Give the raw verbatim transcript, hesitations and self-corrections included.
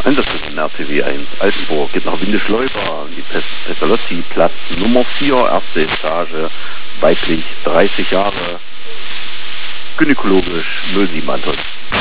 Einsatzstelle R T W eins, Altenburg, geht nach Windeschleuber, die Pestalozzi, Platz Nummer vier, erste Etage, weiblich, dreißig Jahre, gynäkologisch, null sieben Anton.